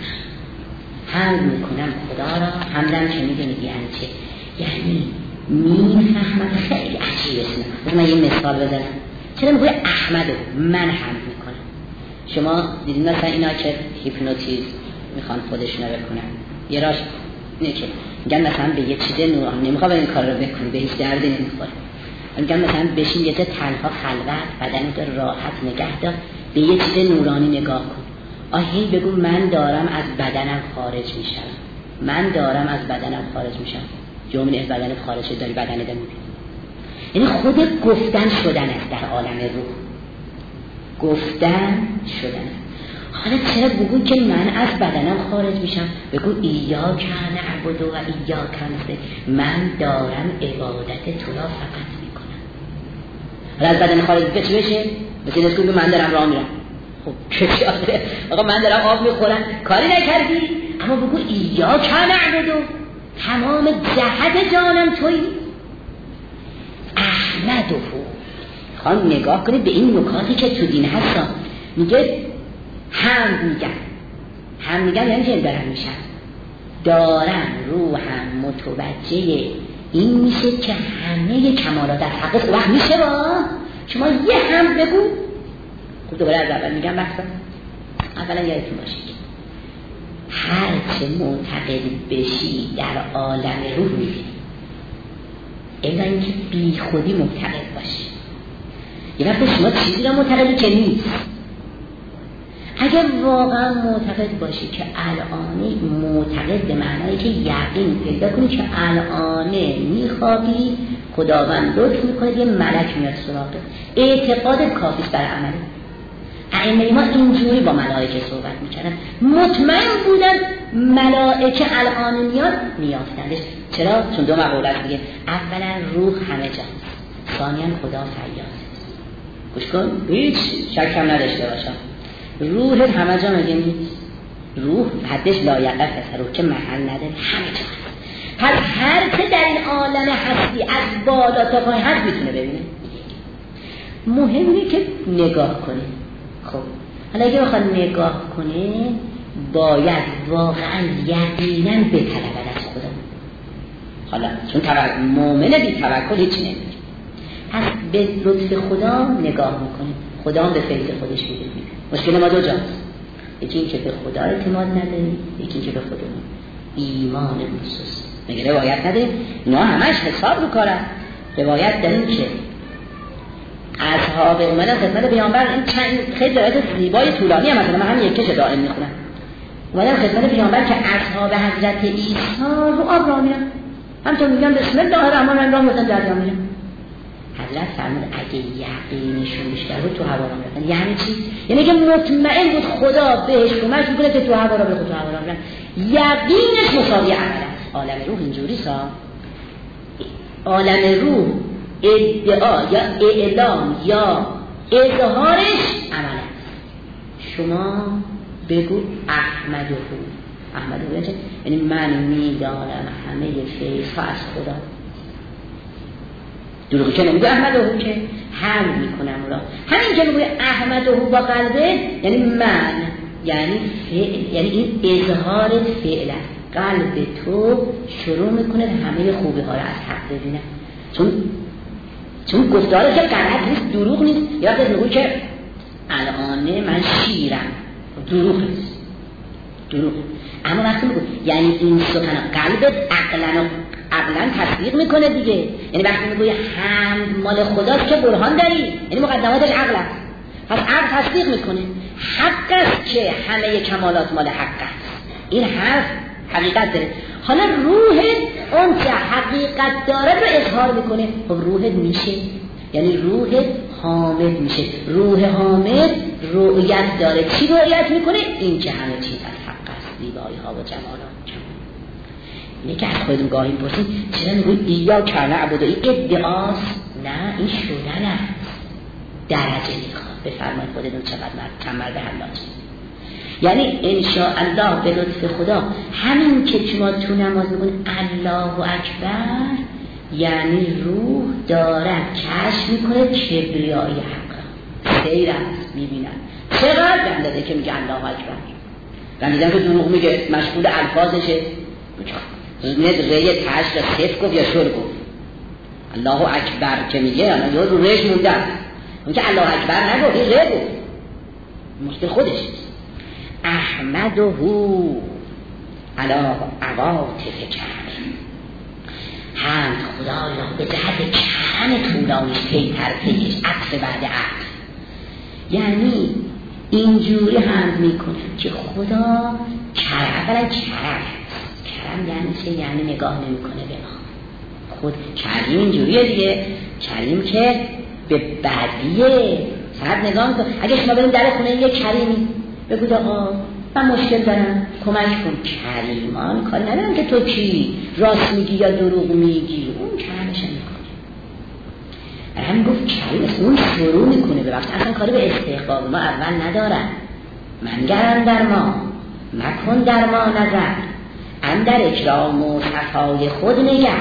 میکنم خدا را. حمدم که میدونید یعنی چه؟ یعنی میفهمم. خیلی عجیبه اسمه. من یه مثال بزنم. چرا میگه احمدو من حمد میکنم؟ شما دیدین مثلا اینا که هیپنوتیزم میخوان خودشون رو بکنن، یه راش اینه که میگن مثلا به یه چیز نورانی نمیخواد این کار رو بکنی، به هیچ دردی نمیخوره. میگن مثلا بشین یه جا تنها خلوت، بدنت رو راحت نگه دار، به یه چیز نورانی نگاه کن. آهی بگو من دارم از بدنم خارج میشم، من دارم از بدنم خارج میشم. جمله از بدنت خارج شد داری بدنت میبینی. یعنی خود گفتن شدن است در عالم روح. گفتن شدن. حالا چرا بگو که من از بدنم خارج میشم؟ بگو ایاک نعبد و ایاک نستعین، من دارم عبادت تو را فقط میکنم. حالا از بدن خارج بشه مثل اسکول من دارم راه میرم. خب چه آقا من دارم آب میخورم کاری نکردی، اما بگو ایاک نعبد، تمام جهت جانم تویی. احمده. خواهم نگاه کنید به این نکاتی که تو دین هستن. میگه هم میگن یعنی چه دارم میشم، دارم روحم متوجه این میشه که همه کمالات در حق وقت میشه. با شما یه هم بگو. خب دوباره از اول میگم بحثا. اولا یادتون باشه هر چه معتقد بشی در عالم روح میبینی، الا اینکه بی خودی معتقد باشی. یه وقت شما چیزی را معتقدی که نیست. اگر واقعا معتقد باشی که الان معتقد به معنایی که یقین پیدا کنی که الان میخوابی، خداوند لطف میکنه یه ملک میاد سراغت، اعتقاد کافیست برای عمل. ائمه ما اینجوری با ملائکه صحبت میکردن، مطمئن بودن ملائکه الان میاد میافتندش. چرا؟ چون دو مقوله است دیگه. اولا روح همه جاست، ثانیا خدا فیاض. گوش کن هیچ شک هم نداشته باشم، روح همه جا مگه نیست؟ روح حدش لایقت است، روح که محل نداره همه جا هست. پس هر که در این عالم هستی از بالا تا پایین هست میتونه ببینه. مهمه که نگاه کنه. خب حالا اگه بخواد نگاه کنه باید واقعا یقینا بطلبد از خدا. حالا چون مؤمن بی توکل هیچ نمیگه. پس به لطف خدا نگاه میکنه، خدا به فیض خودش میده. مشکل ما دو جاست، یکی این که به خدا اعتماد نداریم، یکی این که به خودمون ایمان مخصوص مگه روایت نداریم؟ اینا همش حساب رو کارن. روایت داریم که اصحاب اومدن خدمت پیامبر، این چند خیلی روایت زیبای طولانی هم، مثلا من هم یکیش دائم میخونم. اومدن خدمت پیامبر که اصحاب حضرت عیسی رو آب راه میرن، همطور میگن بسم الله الرحمن الرحیم راه میرن دریا میرن. حضرت فرمود اگه یقینشون بیشتر بود تو هوا راه میرن. یعنی چی؟ یعنی که مطمئن بود خدا بهش کمک میکنه که تو هوا راه بره، تو هوا راه میرن. یقینش مساوی عمل است. عالم روح اینجوری سا، عالم روح ادعا یا اعلام یا اظهارش عمل است. شما بگو احمده، یعنی من میدانم همه فیض از خدا. دروغی که نمیگه احمده که حل میکنم را. همین که میگه احمده با قلبه یعنی من، یعنی فعل، یعنی این اظهار فعل است. قلب تو شروع میکنه همه خوبی ها را از حق ببینه. چون گفتاره که غلط نیست، دروغ نیست. یادت میگه که الان من شیرم، دروغ نیست، دروغ. اما وقتی میگه یعنی این سخن قلبت عقلا تصدیق میکنه دیگه. یعنی وقتی میگه حمد مال خداست که برهان داری، یعنی مقدماتش عقل است. پس عقل تصدیق میکنه حق است که همه کمالات مال حق است. این حرف حقیقت داره. حالا روحت اون که حقیقت داره رو اظهار میکنه. خب روحت میشه، یعنی روحت حامد میشه. روح حامد رؤیت داره. چی رؤیت میکنه؟ این که همه چیز از حق است، زیبایی ها و جمالات. اینه که از خودتون گاهی میپرسید چرا میگوید ایا کانه عبودایی ادعاست؟ نه، این شدن است، درجه میخواد. بفرمایید خودتون چقدر کمر به حلاج. یعنی انشاءالله به لطف خدا همین که شما تو نماز میگونید الله اکبر، یعنی روح داره کشف میکنه کبریای حق، سیر است، میبینن چقدر گندده که میگه الله اکبر. گندیدن که دروغ میگه، مشغول الفاظشه، ند ریه تشت صف گفت یا شر گفت. الله اکبر که میگه یا رو ریش موندن، اون که الله اکبر نگفت، این ریه گفت، مشکل خودش. احمده علا عواطف کرم، حمد خدایا به جهت کرم طولانیش پیتر پیش عطف بعد عطف. یعنی اینجوری حمد میکنه که خدا کرم، اولا کرم یعنی چه؟ یعنی نگاه نمیکنه به ما. خود کریم اینجوریه دیگه، کریم که به بدیه فقط نگاه میکنه. اگه شما بریم در خونه یه کریمی بگو آقا من مشکل دارم کمک کن، کریمان کاری ندارم که تو کی راست میگی یا دروغ میگی، اون کرمش میکنه. هم گفت کریم اون شروع میکنه به وقت، اصلا کاری به استحقاق ما اول ندارم. من گرم در ما مکن در ما نظر، اندر اکرام و صفای خود نگر.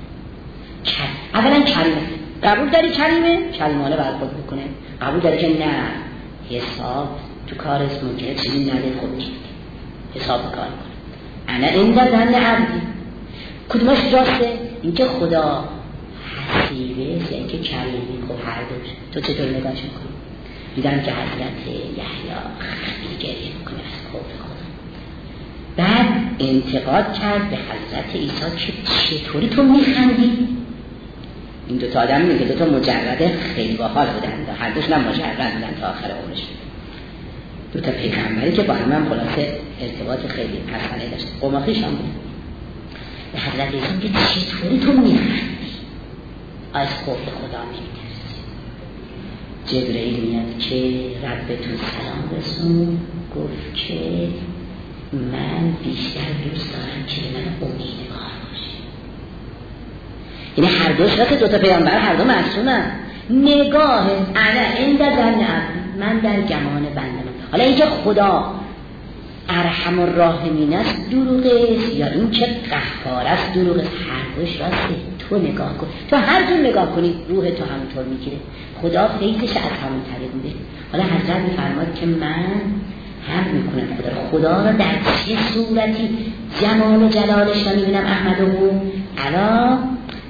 اولا کریمه، قبول داری کریمه؟ کریمانه برخورد میکنه. قبول داری که نه حساب تو کار اسمون که چیزی نده خودش حساب کار کنه. انا این در ظن عبدی، کدومش راسته؟ این که خدا حسیبه یا این که کریمی؟ خب هر دوش. تو چطور نگاهش میکنی؟ دیدم که حضرت یحیی خیلی گریه میکنه از خوف خدا. بعد انتقاد کرد به حضرت عیسی که چطوری تو میخندی؟ این دوتا آدم میگه دوتا مجرد خیلی باحال بودن، هر دوش هم مجرد بودن تا آخر عمرش. دوتا پیغمبری که با هم خلاصه ارتباط خیلی حسنه داشت، قماخیش هم بود. به حضرت عیسی که چطوری تو میخندی؟ از خوف خدا میترسی. جبرئیل میاد که ربتون سلام رسون، گفت که من بیشتر دوست دارم که من امیدوار باشه. یعنی هر دو شخص دوتا پیامبر هر دو معصومن. نگاه انا عند ظن عبدی، من در گمان بنده. حالا اینکه خدا ارحم الراحمین است دروغه یا این که قهار است دروغه، هر دوش راسته. تو نگاه کن، تو هر جور نگاه کنی روح تو همونطور میگیره. خدا فیضش از همون طریق میده. حالا حضرت میفرماد که من هم میکنن خدا را در چه صورتی جمال و جلالش را میبینم. احمده علا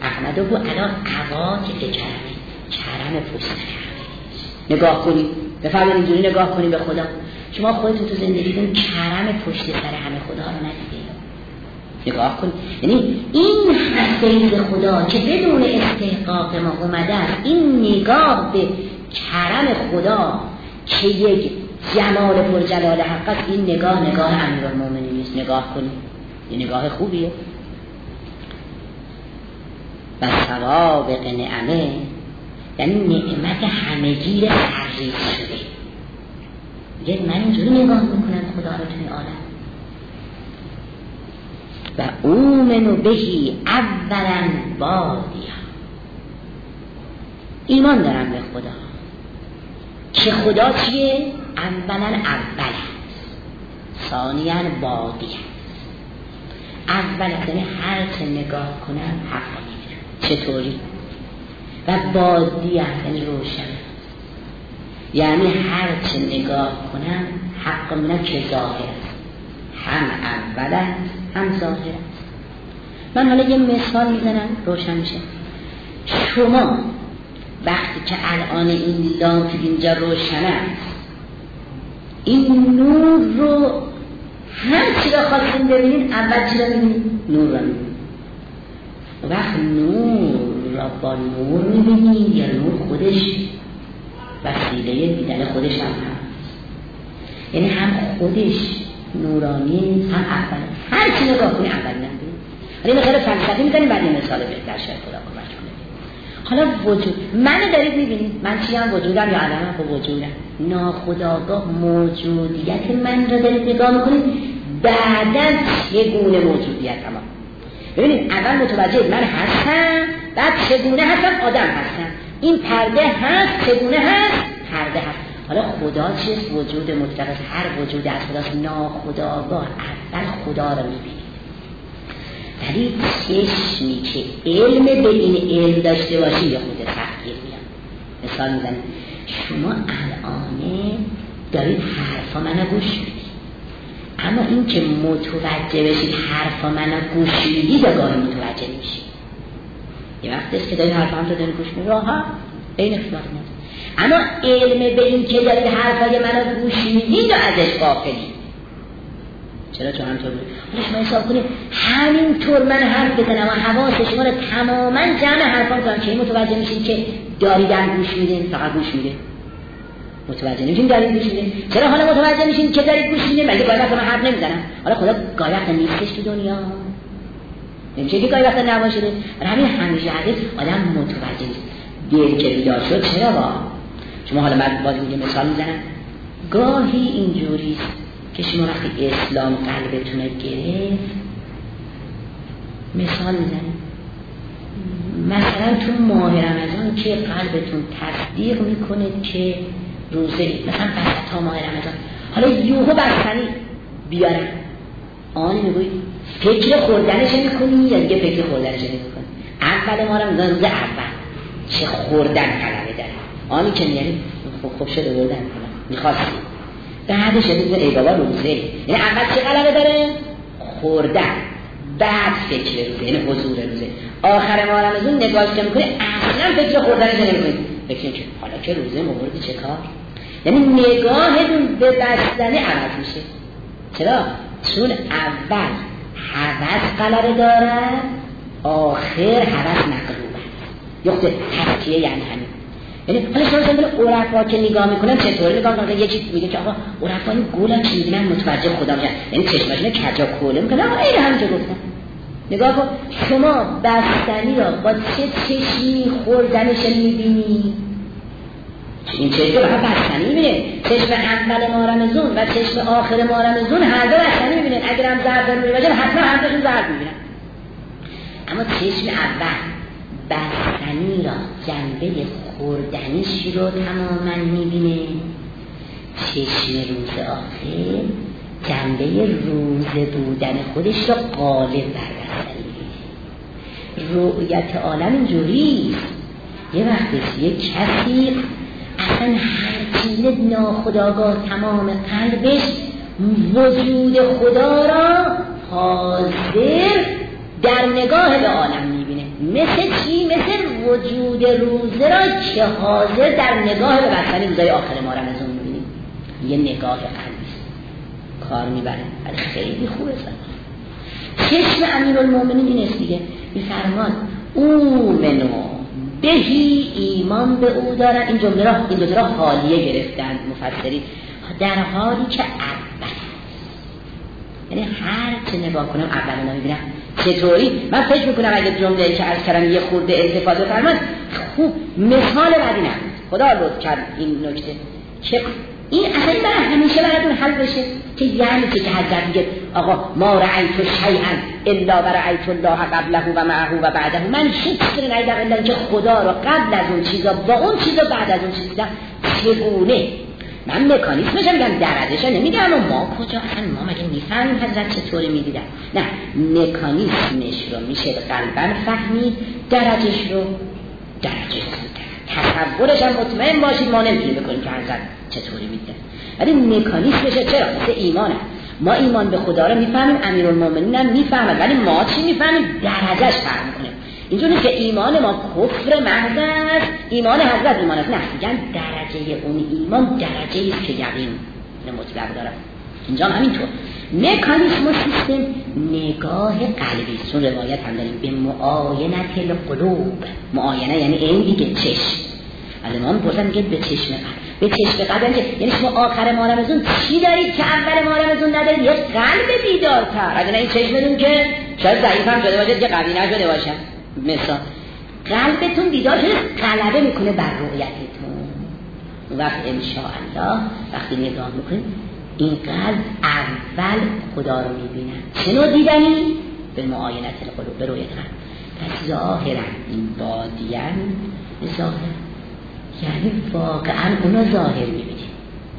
عواطف کرم پشت نگاه کنید، بفرمایید اینجوری نگاه کنید به خدا. شما خودتون تو زندگیتون کرم پشت سر همه خدا رو ندیدید. نگاه کنید، یعنی این فیض خدا که بدون استحقاق ما اومده است، این نگاه به کرم خدا که یک جمال پر جلال حق است، این نگاه امیرالمومنین نیست. نگاه کنید، این نگاه خوبیه. و سوابق نعمه یعنی نعمت همگیر تحریف شده. میگه من اینجوری نگاه میکنم خدا رو توی عالم. و اومنو بهی اولا بادیا، ایمان دارم به خدا که خدا چیه؟ اولا اول است، ثانیاً بادی است. اول یعنی هر چه نگاه کنم حق میبینم. چطوری؟ و بادی است یعنی روشن، یعنی هر چه نگاه کنم حق میبینم که ظاهر است، هم اول است هم ظاهر است. من حالا یه مثال میزنم روشن میشه. شما وقتی که الان این لامپ اینجا روشن است، این نور رو هر چی را خواستیم ببینید اول چی را ببینید؟ نور را ببینید. وقت نور را با نور میبینید یا نور خودش وسیله دیدن خودش هم هست، یعنی هم خودش نورانی هم اول. هر چی نگاه کنی اول نبینید. حالا خیلی فلسفی میکنیم، بعد این مثال بهتر شاید خدا کمک کنه. حالا وجود منو دارید میبینید، من چی هم وجودم یا عدمم؟ خب وجودم. ناخودآگاه موجودیت من رو دارید نگاه میکنید، بعدا چگونه موجودیتم. ببینید اول متوجه من هستم، بعد چگونه هستم؟ آدم هستم. این پرده هست، چگونه هست؟ پرده هست. حالا خدا چیست؟ وجود مطلق است. هر وجود از خداست. ناخودآگاه اول خدا رو میبینید، ولی چشمی که علم به این علم داشته باشی یا خود تحقیق میام. مثال میزنید، شما الان دارید حرفا منو گوش میدید، اما این که متوجه بشید حرفا منو گوش میدید و گاهی متوجه میشید. یه وقتش که دارید حرفا هم تو دارید گوش میدید راحت این اختیار ندارید، اما علم به این که دارید حرفای منو گوش میدید و ازش غافلید. چرا؟ چون همینطور بود. حالا شما حساب کنید همینطور من حرف بزنم و حواس شما رو تماما جمع حرفان کنم که این متوجه میشین که داریدن گوش میدین، فقط گوش میده. متوجه نمیشین دارید گوش میدین. چرا حالا متوجه میشین که دارید گوش میدین؟ مگه گاهی وقتا من حرف نمیزنم؟ حالا خدا گاهی وقتا نیستش تو دنیا، نمیشه که گاهی وقتا نباشه. برای همین همیشه آدم متوجه نیست. دیر که بیدار شد چرا با شما حالا من باز میگم مثال میزنم. گاهی اینجوریه که شما وقتی اسلام قلبتون گرفت، مثال میزنیم مثلا تو ماه رمضان که قلبتون تصدیق میکنه که روزه مثلا بس تا ماه رمضان، حالا یوهو بستنی بیارن آنی میگوی فکر خوردنش میکنی یا دیگه فکر خوردنش نمیکنی؟ اول ما رمضان روز اول چه خوردن کلمه داره، آنی که میگنی خوب شده بردن کنم میخواستی، بعدش شدید ای بابا روزه، یعنی اول چه غلبه داره؟ خوردن، بعد فکر روزه، یعنی حضور روزه. آخر ما رمضان نگاهش که میکنه اصلا فکر خوردنش نمیکنه، فکر که حالا که روزه موردی چه کار؟ یعنی نگاهتون به بستنی عوض میشه. چرا؟ چون اول هوس غلبه داره، آخر هوس مغلوبه. یخته تفکیه یعنی همین. یعنی حالا شما زنبال عرفا که نگاه میکنن چطوری نگاه میکنن؟ یه چیز میگه که آقا عرفا این گولا چی میگن متوجه خدا میشن، یعنی چشماشونه کجا کوله میکنن. آقا این همینجا گفتن نگاه کن شما بستنی را با چه چشمی خوردنش میبینی؟ این چشم رو هم بستنی میبینه، چشم اول ما رمضان و چشم آخر ما رمضان هر دو بستنی میبینن. اگر هم زرد میبینن حتما هر دوشون زرد میبینن، اما چشم اول بستنی را جنبه خوردنیش رو تماما میبینه، چشم روز آخر جنبه روز بودن خودش را غالب بر بستنی میبینه. رؤیت عالم اینجوریست. یه وقتی یه کسی اصلا هر وسیله ناخودآگاه تمام قلبش وجود خدا را حاضر در نگاه به عالم میبینه. مثل چی؟ مثل وجود روزه را که حاضر در نگاه به بستن روزای آخر ما رمضان میبینیم. یه نگاه قلبی کار میبره، ولی خیلی خوبه. چشم امیرالمومنین این است دیگه، میفرماد اومنو بهی، ایمان به او دارن. این جمله را، این دو را حالیه گرفتند مفسرین، در حالی که اول، یعنی هر چه نگاه کنم اول نمیبینم. چطوری؟ من فکر میکنم اگه جمله که عرض کردم یه خورده التفات بفرماد خوب مثال بدی نبود. خدا لطف کرد این نکته که این اصلا برای همیشه براتون حل بشه که یعنی که حضرت میگه آقا ما رأیت شیئا الا رأیت الله قبله و معه و بعده. من هیچ چیزی ندیدم الا اینکه خدا رو قبل از اون چیزا با اون چیزا بعد از اون چیزا دیدم. چگونه؟ من مکانیزمش میگم، درجهش نمیگم ما کجا اصلا ما مگه میفهمیم حضرت چطوری میدیدن؟ نه، مکانیزمش رو میشه قلباً فهمید، درجهش رو درجه تصورش هم مطمئن باشید ما نمیتونیم بکنیم که حضرت چطوری میدیدن، ولی مکانیزمش چرا؟ مثل ایمانه. ما ایمان به خدا رو میفهمیم، امیرالمومنین هم میفهمد، ولی ما چی میفهمیم؟ درجهش فرق میکنه. اینجوری که ایمان ما کفر محض است، ایمان حضرت ایمان است. نه، میگن درجه اون ایمان درجه‌ای است که یقین مطلق داره. اینجا همینطور مکانیزم و سیستم نگاه قلبی است. چون روایت هم داریم به معاینت القلوب. معاینه یعنی این دیگه چشم. الان پرسن میگه به چشم قلب. به چشم قلب یعنی شما آخر ماه رمضان چی دارید که اول ماه رمضان ندارید؟ یه قلب بیدارتر. اگه نه این چشمتون که شاید ضعیف هم شده باشه که قوی نشده باشه. مثلا قلبتون بیدار شده غلبه میکنه بر رؤیتتون. اون وقت انشاءالله وقتی نگاه میکنید این قلب اول خدا رو میبینه. چنو دیدنی؟ به معاینت القلوب، به رؤیت قلب. پس ظاهرا این بادیان ظاهر یعنی واقعا اونو ظاهر میبینید.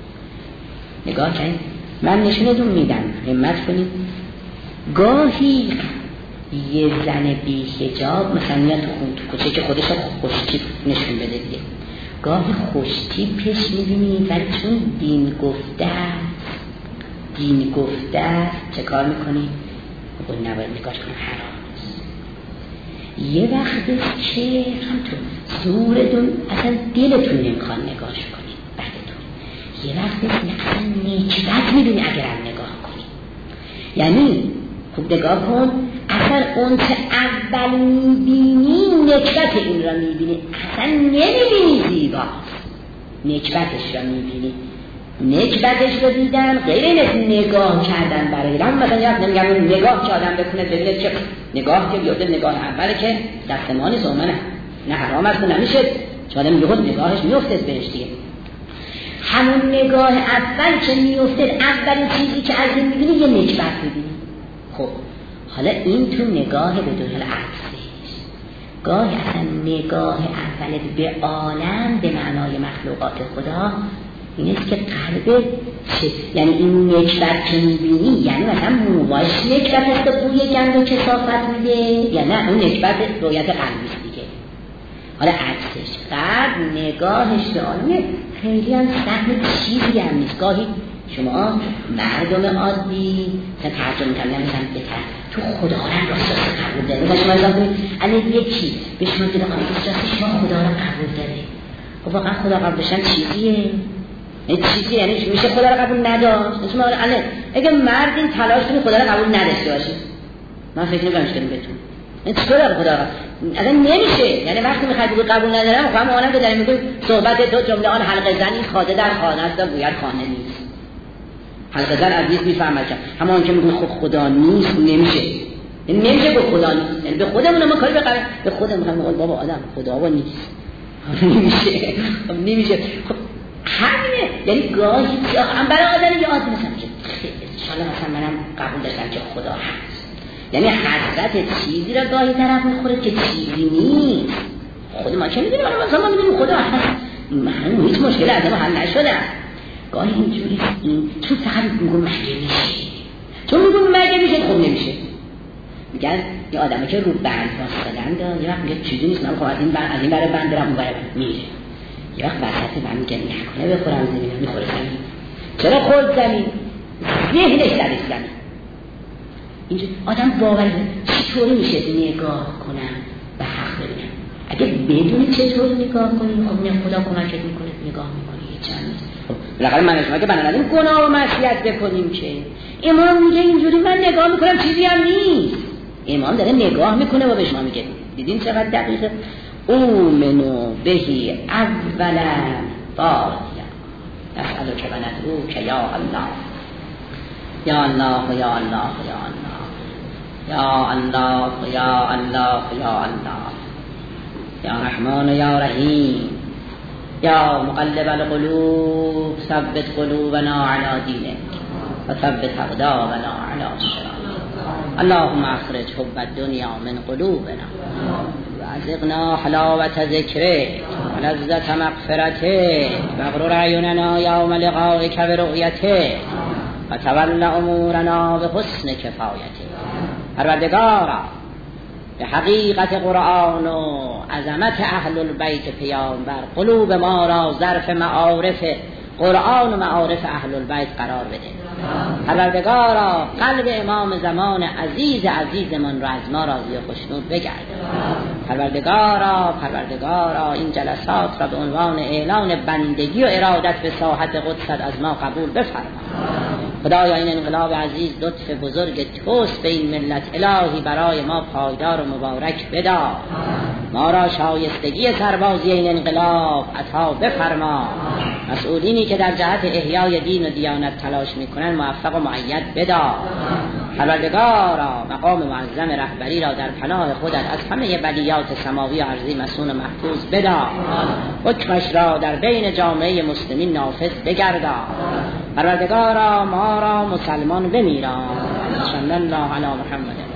نگاه کنید، من نشونتون میدم، همت کنید. گاهی یه زن بی حجاب مثلا میاد تو کوچه که خودش خوشتیپ نشون بده دیگه، گاهی خوشتیپش میبینید ولی چون دین گفته چه کار میکنی؟ بگو نباید نگاش کنم، حرام است. یه وقت که همطور زورتون اصلا دلتون نمیخواد نگاش کنید بعدتون، یه وقت اصلا نیکبت میبینی اگر هم نگاه کنی. یعنی خوب نگاه کن، اصلا اون که اول میبینی نکبت این را میبینی، اصلا نمیبینی زیبا، نکبتش را میبینی. نکبتش رو دیدن غیر این نگاه کردن برای هم. مثلا یاد نمیگم نگاه که آدم بکنه ببینه چه نگاه که بیاده نگاه اوله که دستمان زومنه، نه حرام است نمیشه چه آدم یهود نگاهش میفتد بهش دیگه. همون نگاه اول که میفتد، اولین چیزی که از این میبینی یه نکبت میبینی. خب حالا این تو نگاه به دنیا عکسش، گاهی اصلا نگاه اولت به عالم به معنای مخلوقات خدا این است که قلب یعنی این نکبت که میبینی، یعنی مثلا موبایش نکبت است بوی گند و کثافت میده، یا نه اون نکبت رویت قلبی دیگه. حالا عکسش قلب نگاهش به عالم خیلی هم سهم چیزی هم نیست. گاهی شما مردم عادی ترجمه میکنم مثلا بهتر تو خدا را راست قبول داره. مثلا شما اضافه کنید الان یکی به شما دیگه راست شما خدا را قبول داره. خب واقعا خدا قبول داشتن چیزیه؟ این چیزی یعنی میشه خدا را قبول نداشت؟ شما الان اگه مرد این تلاش کنه خدا را قبول نداشته باشه، من فکر نمی‌کنم مشکلی بهتون. این چطور خدا را اصلا نمیشه. یعنی وقتی میخواد بگه قبول ندارم، خب ما که داریم میگیم صحبت دو جمله آن حلقه زنی خاده در خانه است و گوید خانه نیست. حلقه زن عزیز میفهمه که همون که میگه خب خدا نیست نمیشه. این نمیشه به خدا نیست. یعنی به خودمون ما کاری به خودمون میگیم بابا آدم خدا و نیست. نمیشه. خب همینه. یعنی گاهی هم برای آدم یاد میشم که انشالله مثلا منم قبول داشتم که خدا هست. یعنی حضرت چیزی را گاهی طرف میخوره که چیزی نیست. خود ما چه میدونیم؟ مثلا ما میدونیم خدا هست، من هیچ مشکل از ما حل نشده. گاهی اینجوری این چون فقط میگم مگه میشه، چون میگم مگه میشه خب نمیشه. میگن یه آدمی که رو بند واسطه‌اند یه وقت میگه چیزی نیست، من خب از این برای بند دارم اون برای میره. یه وقت وسط من میگه نکنه بخورم زمین، میخوره زمین. چرا خورد زمین؟ ذهنش درش زمین. اینجا آدم باور چطوری میشه نگاه کنم و حق ببینم؟ اگه بدونی چطور نگاه کنی، خب نه خدا کمکت میکنه، نگاه میکنی یه چند خب بالاخره من شما که بنابراین گناه و معصیت بکنیم که امام میگه اینجوری من نگاه میکنم چیزی هم نیست. امام داره نگاه میکنه و به شما میگه دیدین چقدر دقیقه؟ اومنو بهی اولا باقیا نسألو که بندرو که یا الله یا الله یا الله یا الله یا الله یا الله یا الله یا رحمان یا رحیم یا مقلب القلوب ثبت قلوبنا على دینک و ثبت اقدامنا على صراطک. اللهم اخرج حب الدنیا من قلوبنا وارزقنا حلاوة ذکرک و لذة مغفرتک واغرر اعیننا یوم لقائک برؤیتک و تول امورنا بحسن کفایتک. پروردگارا به حقیقت قرآن و عظمت اهل البیت پیامبر قلوب ما را ظرف معارف قرآن و معارف اهل البیت قرار بده. پروردگارا قلب امام زمان عزیزمان را از ما راضی و خوشنود بگرد. پروردگارا این جلسات را به عنوان اعلان بندگی و ارادت به ساحت قدست از ما قبول بفرما. خدایا این انقلاب عزیز لطف بزرگ توست به این ملت، الهی برای ما پایدار و مبارک بدا. ما را شایستگی سربازی این انقلاب عطا بفرما. مسئولینی که در جهت احیای دین و دیانت تلاش میکنن موفق و مؤید بدا. پروردگارا مقام معظم رهبری را در پناه خودت از همه بلیات سماوی و ارضی مسون و محفوظ بدا. حکمش را در بین جامعه مسلمین نافذ بگردا. پروردگارا ما را مسلمان بمیران. صلی الله علی محمد.